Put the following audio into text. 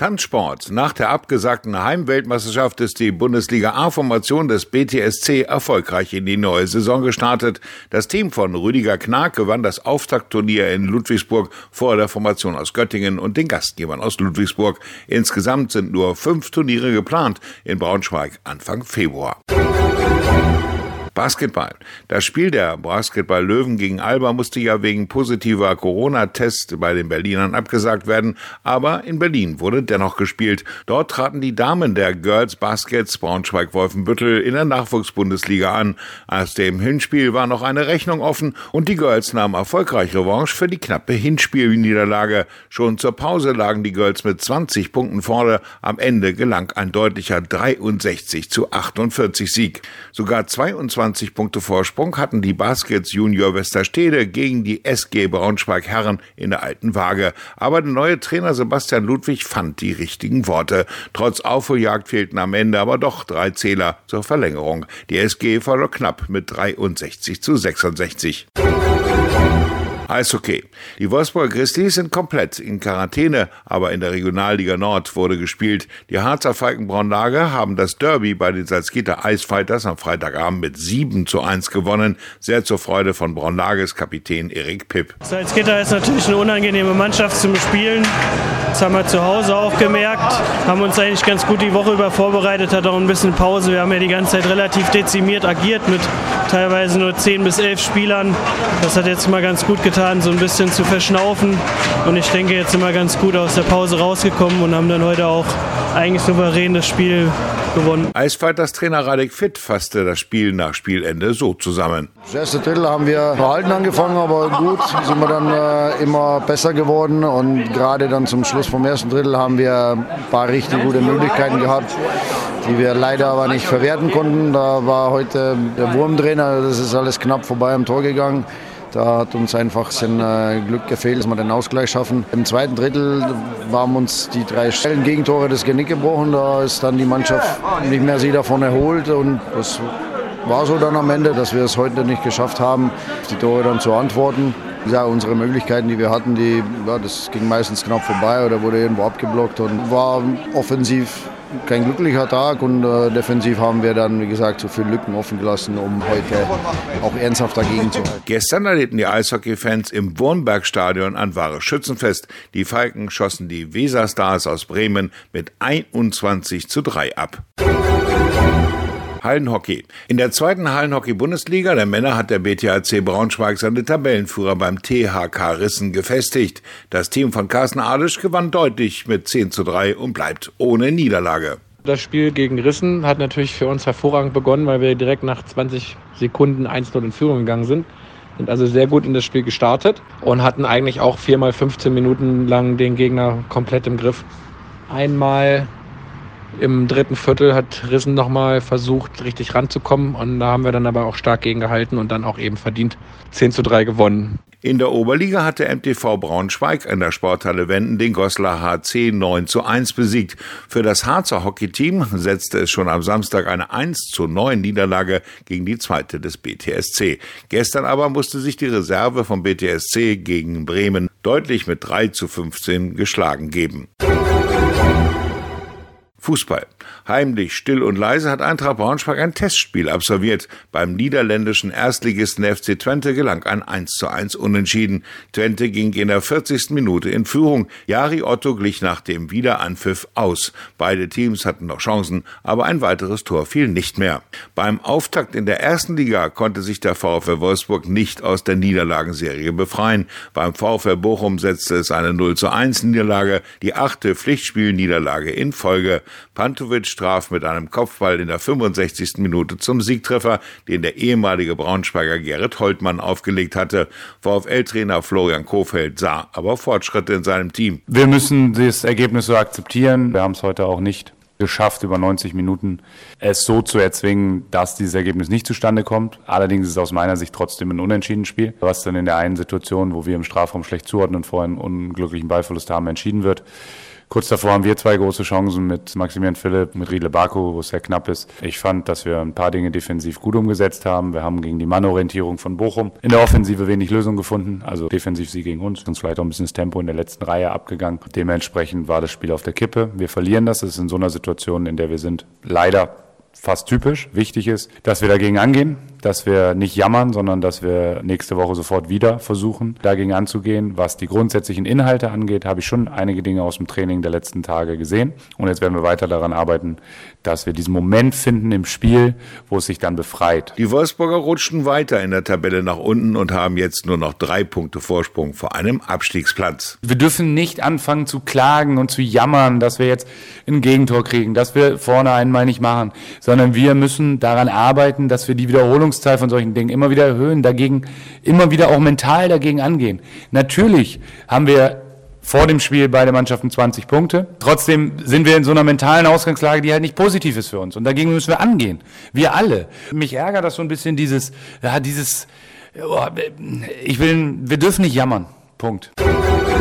Tanzsport. Nach der abgesagten Heimweltmeisterschaft ist die Bundesliga-A-Formation des BTSC erfolgreich in die neue Saison gestartet. Das Team von Rüdiger Knag gewann das Auftaktturnier in Ludwigsburg vor der Formation aus Göttingen und den Gastgebern aus Ludwigsburg. Insgesamt sind nur 5 Turniere geplant in Braunschweig Anfang Februar. Basketball. Das Spiel der Basketball-Löwen gegen Alba musste ja wegen positiver Corona-Tests bei den Berlinern abgesagt werden, aber in Berlin wurde dennoch gespielt. Dort traten die Damen der Girls Baskets Braunschweig-Wolfenbüttel in der Nachwuchsbundesliga an. Aus dem Hinspiel war noch eine Rechnung offen und die Girls nahmen erfolgreich Revanche für die knappe Hinspielniederlage. Schon zur Pause lagen die Girls mit 20 Punkten vorne. Am Ende gelang ein deutlicher 63-48 Sieg. Sogar 22 Punkte Vorsprung hatten die Baskets Junior Westerstede gegen die SG Braunschweig Herren in der alten Waage. Aber der neue Trainer Sebastian Ludwig fand die richtigen Worte. Trotz Aufholjagd fehlten am Ende aber doch 3 Zähler zur Verlängerung. Die SG verlor knapp mit 63-66. Eishockey. Die Wolfsburger Grizzlies sind komplett in Quarantäne, aber in der Regionalliga Nord wurde gespielt. Die Harzer Falkenbraun-Lager haben das Derby bei den Salzgitter Icefighters am Freitagabend mit 7:1 gewonnen. Sehr zur Freude von Braun-Lages Kapitän Erik Pipp. Salzgitter ist natürlich eine unangenehme Mannschaft zum Spielen. Das haben wir zu Hause auch gemerkt. Haben uns eigentlich ganz gut die Woche über vorbereitet, hat auch ein bisschen Pause. Wir haben ja die ganze Zeit relativ dezimiert agiert mit teilweise nur 10 bis 11 Spielern. Das hat jetzt mal ganz gut getan, so ein bisschen zu verschnaufen. Und ich denke, jetzt sind wir ganz gut aus der Pause rausgekommen und haben dann heute auch eigentlich souverän das Spiel gewonnen. Icefighters Trainer Radek Fit fasste das Spiel nach Spielende so zusammen. Das erste Drittel haben wir verhalten angefangen, aber gut sind wir dann immer besser geworden. Und gerade dann zum Schluss vom ersten Drittel haben wir ein paar richtig gute Möglichkeiten gehabt, die wir leider aber nicht verwerten konnten. Da war heute der Wurmtrainer, das ist alles knapp vorbei am Tor gegangen. Da hat uns einfach sein Glück gefehlt, dass wir den Ausgleich schaffen. Im zweiten Drittel haben uns die 3 schnellen Gegentore das Genick gebrochen. Da ist dann die Mannschaft nicht mehr sich davon erholt. Und das war so dann am Ende, dass wir es heute nicht geschafft haben, die Tore dann zu antworten. Ja, unsere Möglichkeiten, die wir hatten, das ging meistens knapp vorbei oder wurde irgendwo abgeblockt und war offensiv kein glücklicher Tag und defensiv haben wir dann, wie gesagt, so viele Lücken offen gelassen, um heute auch ernsthaft dagegen zu halten. Gestern erlebten die Eishockey-Fans im Wurmberg-Stadion ein wahres Schützenfest. Die Falken schossen die Weserstars aus Bremen mit 21:3 ab. Hallenhockey. In der 2. Hallenhockey-Bundesliga der Männer hat der BTHC Braunschweig seine Tabellenführer beim THK Rissen gefestigt. Das Team von Carsten Adisch gewann deutlich mit 10:3 und bleibt ohne Niederlage. Das Spiel gegen Rissen hat natürlich für uns hervorragend begonnen, weil wir direkt nach 20 Sekunden 1:0 in Führung gegangen sind. Sind also sehr gut in das Spiel gestartet und hatten eigentlich auch 4x 15 Minuten lang den Gegner komplett im Griff. Einmal im 3. Viertel hat Rissen nochmal versucht, richtig ranzukommen. Und da haben wir dann aber auch stark gegengehalten und dann auch eben verdient 10:3 gewonnen. In der Oberliga hat der MTV Braunschweig in der Sporthalle Wenden den Goslar HC 9:1 besiegt. Für das Harzer Hockeyteam setzte es schon am Samstag eine 1:9 Niederlage gegen die 2. des BTSC. Gestern aber musste sich die Reserve vom BTSC gegen Bremen deutlich mit 3:15 geschlagen geben. Fußball. Heimlich, still und leise hat Eintracht Braunschweig ein Testspiel absolviert. Beim niederländischen Erstligisten FC Twente gelang ein 1:1 Unentschieden. Twente ging in der 40. Minute in Führung. Jari Otto glich nach dem Wiederanpfiff aus. Beide Teams hatten noch Chancen, aber ein weiteres Tor fiel nicht mehr. Beim Auftakt in der 1. Liga konnte sich der VfL Wolfsburg nicht aus der Niederlagenserie befreien. Beim VfL Bochum setzte es eine 0:1 Niederlage, die 8. Pflichtspielniederlage in Folge. Pantovic traf mit einem Kopfball in der 65. Minute zum Siegtreffer, den der ehemalige Braunschweiger Gerrit Holtmann aufgelegt hatte. VfL-Trainer Florian Kohfeldt sah aber Fortschritte in seinem Team. Wir müssen das Ergebnis so akzeptieren. Wir haben es heute auch nicht geschafft, über 90 Minuten es so zu erzwingen, dass dieses Ergebnis nicht zustande kommt. Allerdings ist es aus meiner Sicht trotzdem ein Unentschieden-Spiel, was dann in der einen Situation, wo wir im Strafraum schlecht zuordnen und vorher einen unglücklichen Ballverlust haben, entschieden wird. Kurz davor haben wir 2 große Chancen mit Maximilian Philipp, mit Riedle Baku, wo es sehr knapp ist. Ich fand, dass wir ein paar Dinge defensiv gut umgesetzt haben. Wir haben gegen die Mannorientierung von Bochum in der Offensive wenig Lösung gefunden. Also defensiv sie gegen uns vielleicht auch ein bisschen das Tempo in der letzten Reihe abgegangen. Dementsprechend war das Spiel auf der Kippe. Wir verlieren das. Es ist in so einer Situation, in der wir sind, leider fast typisch. Wichtig ist, dass wir dagegen angehen, dass wir nicht jammern, sondern dass wir nächste Woche sofort wieder versuchen, dagegen anzugehen. Was die grundsätzlichen Inhalte angeht, habe ich schon einige Dinge aus dem Training der letzten Tage gesehen. Und jetzt werden wir weiter daran arbeiten, dass wir diesen Moment finden im Spiel, wo es sich dann befreit. Die Wolfsburger rutschten weiter in der Tabelle nach unten und haben jetzt nur noch 3 Punkte Vorsprung vor einem Abstiegsplatz. Wir dürfen nicht anfangen zu klagen und zu jammern, dass wir jetzt ein Gegentor kriegen, dass wir vorne einmal nicht machen, sondern wir müssen daran arbeiten, dass wir die Wiederholungszahl von solchen Dingen immer wieder erhöhen, dagegen immer wieder auch mental dagegen angehen. Natürlich haben wir vor dem Spiel beide Mannschaften 20 Punkte. Trotzdem sind wir in so einer mentalen Ausgangslage, die halt nicht positiv ist für uns. Und dagegen müssen wir angehen. Wir alle. Mich ärgert das so ein bisschen wir dürfen nicht jammern. Punkt.